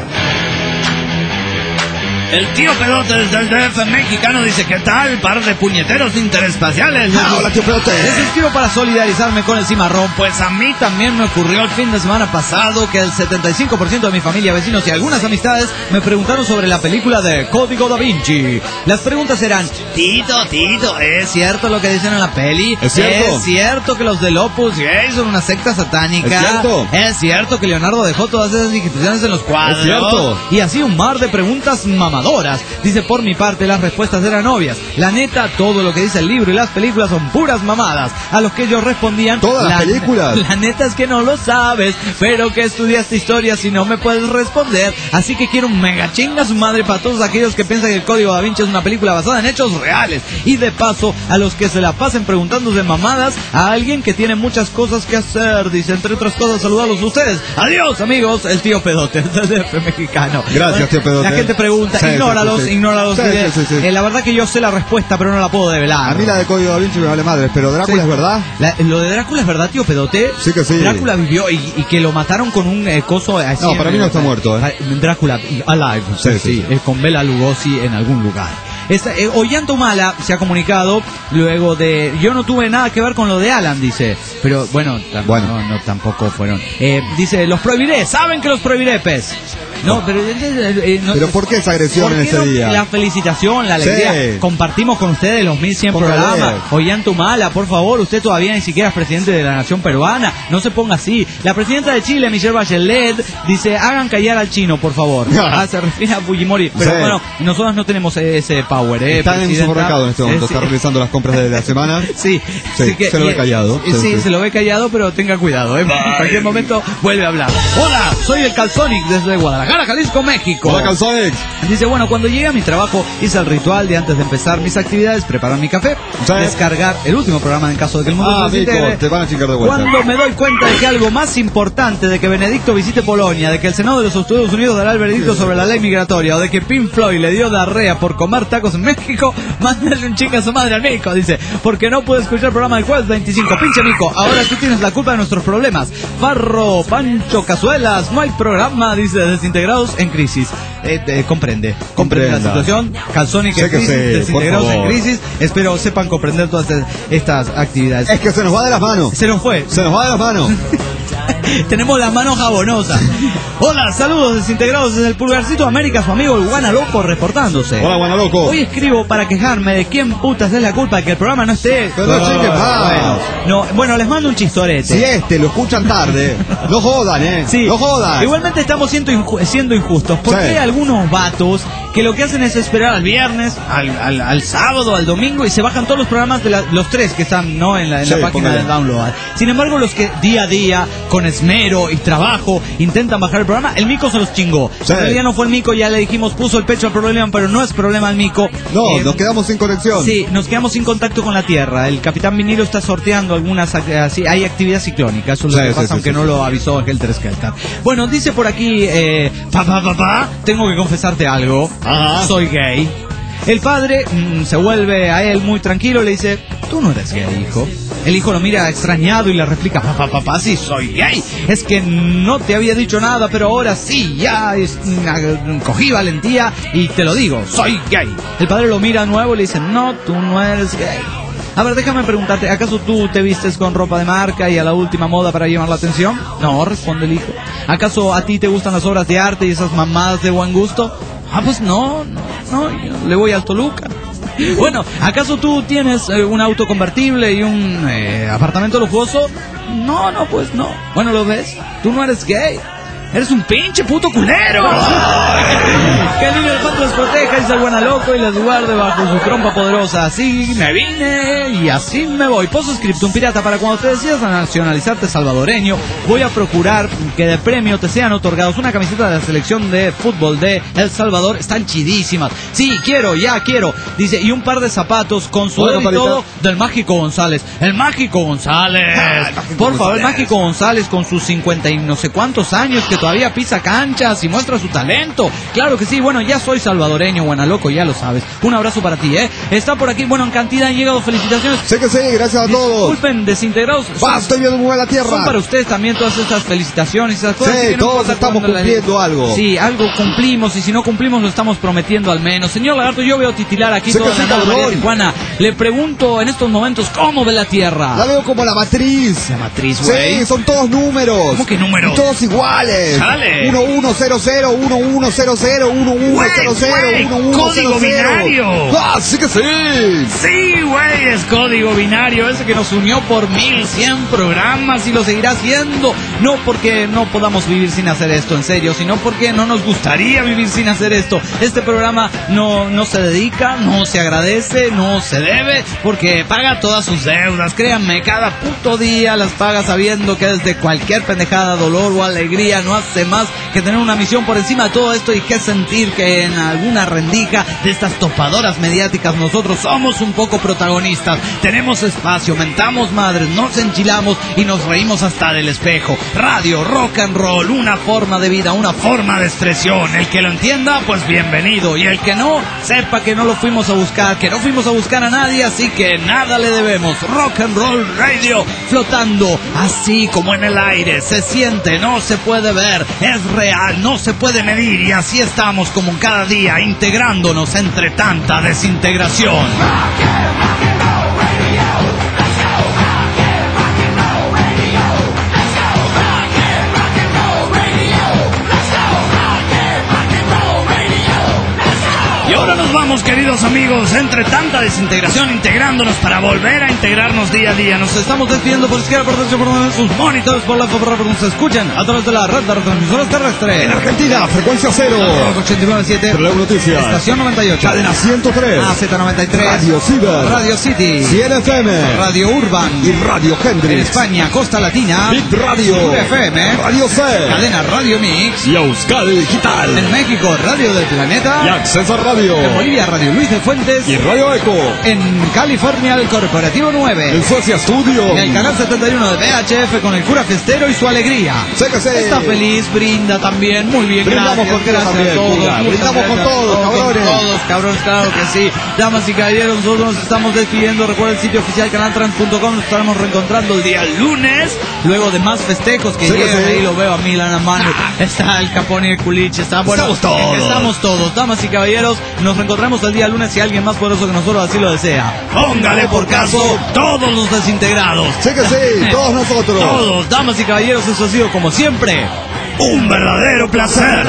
El tío Pedote desde el DF mexicano dice: ¿qué tal? Par de puñeteros interespaciales. Hola, tío Pedote. Les escribo para solidarizarme con el cimarrón, pues a mí también me ocurrió el fin de semana pasado que el 75% de mi familia, vecinos y algunas amistades me preguntaron sobre la película de Código Da Vinci. Las preguntas eran: Tito, ¿es cierto lo que dicen en la peli? ¿Es cierto? ¿Es cierto que los del Opus Dei son una secta satánica? ¿Es cierto? ¿Es cierto que Leonardo dejó todas esas inscripciones en los cuadros? ¿Es cierto? Y así un mar de preguntas mamadoras. Dice: por mi parte las respuestas eran obvias. La neta, todo lo que dice el libro y las películas son puras mamadas. A los que ellos respondían: ¿todas las películas? La neta es que no lo sabes, pero que estudiaste historia si no me puedes responder. Así que quiero un mega chinga su madre para todos aquellos que piensan que el Código Da Vinci es una película basada en hechos reales. Y de paso, a los que se la pasen preguntándose mamadas a alguien que tiene muchas cosas que hacer. Dice, entre otras cosas, saludarlos a ustedes. Adiós, amigos, el tío Pedote del DF mexicano. Gracias, tío Pedote. La gente pregunta: sí, ignóralos. Sí. La verdad que yo sé la respuesta, pero no la puedo develar. A mí la de Código Da Vinci me vale madre, pero Drácula Sí. es verdad. Lo de Drácula es verdad, tío Pedote. Sí que sí. Drácula vivió y que lo mataron con un coso así. No, para mí no está muerto, Drácula, alive. Sí. Con Bela Lugosi en algún lugar. Ollanta se ha comunicado luego de... Yo no tuve nada que ver con lo de Alan, dice. Pero bueno. No, tampoco fueron. Dice: los prohibiré. ¿Saben que los prohibiré, pez? No, pero... ¿Pero por qué esa agresión en ese día? La felicitación, la alegría. Sí. Compartimos con ustedes los 1100 programas. Ollanta, por favor, usted todavía ni siquiera es presidente de la nación peruana. No se ponga así. La presidenta de Chile, Michelle Bachelet, dice: hagan callar al chino, por favor. Se refiere a Fujimori. Pero bueno, nosotros no tenemos ese power, Está en su supermercado en este momento, está realizando las compras de la semana. Sí, se lo ve callado. Sí, se lo ve callado, pero tenga cuidado, En cualquier momento vuelve a hablar. Hola, soy el Calzonic desde Guadalajara, Jalisco, México. Hola, Calzonic. Dice: bueno, cuando llegué a mi trabajo hice el ritual de antes de empezar mis actividades, preparar mi café, descargar el último programa en caso de que el mundo se desintegre. Te van a chingar de vuelta. Cuando me doy cuenta de que algo más importante, de que Benedicto visite Polonia, de que el Senado de los Estados Unidos dará el veredicto sobre la ley migratoria, o de que Pink Floyd le dio diarrea por comer tacos en México, mándale un chinga a su madre al Mico, dice, porque no puedo escuchar el programa del jueves 25. Pinche Mico, ahora tú tienes la culpa de nuestros problemas. Farro, Pancho, Cazuelas, no hay programa, dice, desintegrados en crisis. Comprende la situación. Calzonic en crisis, desintegrados en crisis. Espero sepan comprender todas estas actividades. Es que se nos va de las manos. Se nos va de las manos. Tenemos la mano jabonosa. Hola, saludos desintegrados desde el Pulgarcito América, su amigo el Guanaloco reportándose. Hola, Guanaloco. Hoy escribo para quejarme de quién putas es la culpa de que el programa no esté. Pero no chingue más. Bueno, les mando un chistorete. Si lo escuchan tarde, no jodan, Sí. No jodan. Igualmente estamos siendo injustos, porque hay algunos vatos que lo que hacen es esperar al viernes, al sábado, al domingo, y se bajan todos los programas de los tres que están, ¿no? en la página del download. Sin embargo, los que día a día, con esmero y trabajo, intentan bajar el programa, el Mico se los chingó. En realidad no fue el Mico, ya le dijimos, puso el pecho al problema, pero no es problema el Mico. No, nos quedamos sin conexión. Sí, nos quedamos sin contacto con la Tierra. El Capitán Vinilo está sorteando algunas, así, hay actividad ciclónica, eso es lo que pasa, aunque no lo avisó Helter Skelter. Bueno, dice por aquí, papá, tengo que confesarte algo. Ajá. Soy gay. El padre se vuelve a él muy tranquilo y le dice, tú no eres gay, hijo. El hijo lo mira extrañado y le replica, papá, sí soy gay. Es que no te había dicho nada, pero ahora sí, ya cogí valentía y te lo digo, soy gay. El padre lo mira de nuevo y le dice, no, tú no eres gay. A ver, déjame preguntarte, ¿acaso tú te vistes con ropa de marca y a la última moda para llamar la atención? No, responde el hijo. ¿Acaso a ti te gustan las obras de arte y esas mamadas de buen gusto? Pues no, yo le voy al Toluca. Bueno, ¿acaso tú tienes un auto convertible y un apartamento lujoso? No, pues no. Bueno, ¿lo ves? Tú no eres gay. ¡Eres un pinche puto culero! Que el niño elefante los proteja, dice el Guanaloco, y les guarde bajo su trompa poderosa. Así me vine y así me voy. Postscriptum pirata, para cuando te decidas a nacionalizarte salvadoreño, voy a procurar que de premio te sean otorgados una camiseta de la selección de fútbol de El Salvador. Están chidísimas. Sí, quiero. Dice, y un par de zapatos con suelo y todo del Mágico González. El Mágico González. Por favor, el Mágico González con sus 50 y no sé cuántos años, que todavía pisa canchas y muestra su talento. Claro que sí, bueno, ya soy salvadoreño, Guanaloco, ya lo sabes. Un abrazo para ti, Está por aquí, bueno, en cantidad han llegado felicitaciones. Sé que sí, gracias a todos. Disculpen, desintegrados. Estoy viendo muy buena tierra. Son para ustedes también todas estas felicitaciones y esas cosas. Sí, todos estamos cumpliendo algo. Sí, algo cumplimos, y si no cumplimos lo estamos prometiendo al menos. Señor Lagarto, yo veo titilar aquí toda la María Tijuana. Le pregunto en estos momentos, ¿cómo ve la Tierra? La veo como la matriz. La matriz, güey. Sí, son todos números. ¿Cómo que números? Y todos iguales. 1100, 1100, 1100, 1100. Código binario. Sí que sí. Sí, güey, es código binario, ese que nos unió por 1100 programas y lo seguirá haciendo. No porque no podamos vivir sin hacer esto, en serio, sino porque no nos gustaría vivir sin hacer esto. Este programa no se dedica, no se agradece, no se debe, porque paga todas sus deudas. Créanme, cada puto día las paga sabiendo que desde cualquier pendejada, dolor o alegría no hace más que tener una misión por encima de todo esto, y que sentir que en alguna rendija de estas topadoras mediáticas nosotros somos un poco protagonistas. Tenemos espacio, mentamos madres, nos enchilamos y nos reímos hasta del espejo. Radio, rock and roll, una forma de vida, una forma de expresión. El que lo entienda, pues bienvenido, y el que no, sepa que no lo fuimos a buscar, que no fuimos a buscar a nadie, así que nada le debemos. Rock and roll radio, flotando así como en el aire, se siente, no se puede ver, es real, no se puede medir, y así estamos como cada día integrándonos entre tanta desintegración. Y ahora nos vamos, queridos amigos, entre tanta desintegración, integrándonos para volver a integrarnos día a día. Nos estamos despidiendo por izquierda, por derecha, por donde sus monitores, por la por nos escuchan a través de la red de retransmisoras terrestres. En Argentina, frecuencia 0. 89.7. Reloj Noticias. Estación 98. Cadena 103. AZ93. Radio Ciber. Radio City. 100 FM. Radio Urban. Y Radio Hendrix. En España, Costa Latina. Bit Radio. FM. Radio C. Cadena Radio Mix. Y Euskadi Digital. En México, Radio del Planeta. Y Acceso Radio. En Bolivia, Radio Luis de Fuentes. Y Radio Eco. En California, el Corporativo 9. En Suecia Studio. En el canal 71 de VHF con el cura Festero y su alegría. Sé que sé. Está feliz, brinda también. Muy bien, brindamos gracias. Gracias a todos. Brindamos con todos, cabrones. Con todos, cabrones, claro que sí. Damas y caballeros, nosotros nos estamos despidiendo. Recuerden el sitio oficial canaltrans.com. Nos estaremos reencontrando el día lunes. Luego de más festejos que llegan. Ahí lo veo a Milan Amano. Está el Capone y el Culiche. Estamos todos. Damas y caballeros, nos reencontramos reencontramos el día lunes si alguien más poderoso que nosotros así lo desea. Póngale por caso todos los desintegrados. Sí que sí, todos nosotros. Todos, damas y caballeros, eso ha sido como siempre un verdadero placer.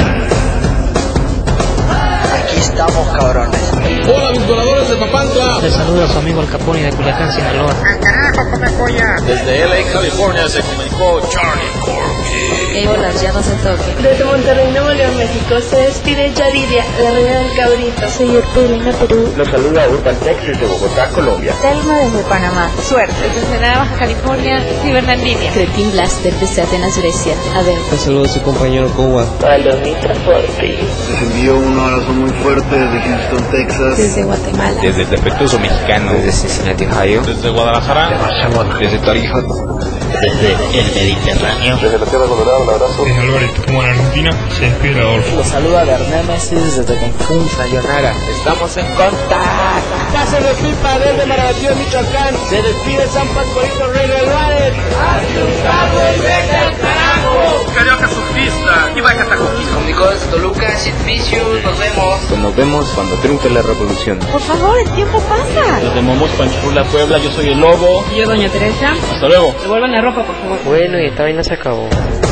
Aquí estamos, cabrones. Hola, mis voladores de Papantla. Les saluda a su amigo El Capone de Culiacán, Sinaloa. Desde LA, California, se comunicó Charlie Corky. Hola, ya no se toque. Desde Monterrey, Nuevo León, México, se despide Yaridia, la reina del cabrito. Soy Ertelina, Perú. Los saluda Urban Texas de Bogotá, Colombia. Telma desde Panamá. Suerte. Desde Ensenada, Baja California, Cibernalínea. Cretín Blaster desde Atenas, Grecia. A ver. Un saludo a su compañero Kowa. Palomita Forti. Les envío un abrazo muy fuerte desde Houston, Texas. Desde Guatemala. Desde el Defectuoso Mexicano. Desde Cincinnati, Ohio. Desde Guadalajara. Desde Tarija. Desde el Mediterráneo. Desde la Tierra Colorada, un abrazo. Desde Álvarez, como en Argentina, se despide Adolfo. Los saluda Bernémesis desde Cancún, Sayonara. Estamos en contacto. Casa de Pipa desde Marabatío, Michoacán. Se despide San Pascualito Rey de Juárez. ¡Asustado y vete al carajo! Carioca surfista y va a Catacoquí. Amigos, Toluca, Sitmisius, nos vemos. Pues nos vemos cuando triunfe la revolución. Por favor, el tiempo pasa. Desde Momos, Panchula, Puebla, yo soy el Lobo. Y yo, Doña Teresa. Hasta luego. Devuelvan la ropa, por favor. Bueno, y esta vaina se acabó.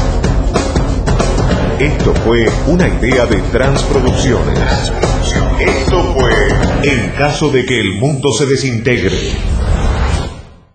Esto fue una idea de Transproducciones. Esto fue En caso de que el mundo se desintegre.